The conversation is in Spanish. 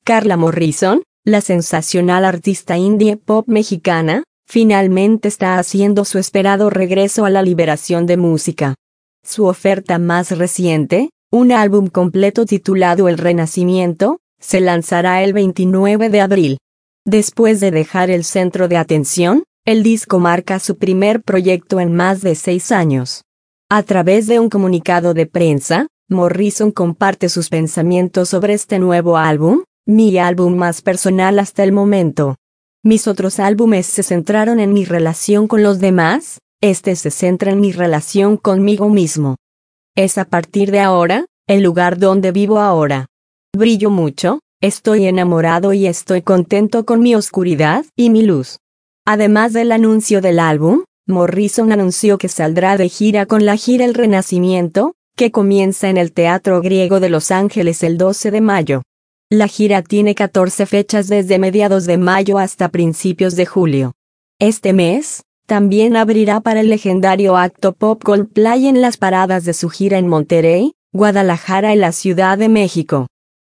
Carla Morrison, la sensacional artista indie pop mexicana, finalmente está haciendo su esperado regreso a la liberación de música. Su oferta más reciente, un álbum completo titulado El Renacimiento, se lanzará el 29 de abril. Después de dejar el centro de atención, el disco marca su primer proyecto en más de 6 años. A través de un comunicado de prensa, Morrison comparte sus pensamientos sobre este nuevo álbum, mi álbum más personal hasta el momento. Mis otros álbumes se centraron en mi relación con los demás, este se centra en mi relación conmigo mismo. Es a partir de ahora, el lugar donde vivo ahora. Brillo mucho, estoy enamorado y estoy contento con mi oscuridad y mi luz. Además del anuncio del álbum, Morrison anunció que saldrá de gira con la gira El Renacimiento, que comienza en el Teatro Griego de Los Ángeles el 12 de mayo. La gira tiene 14 fechas desde mediados de mayo hasta principios de julio. Este mes, también abrirá para el legendario acto pop Coldplay en las paradas de su gira en Monterrey, Guadalajara y la Ciudad de México.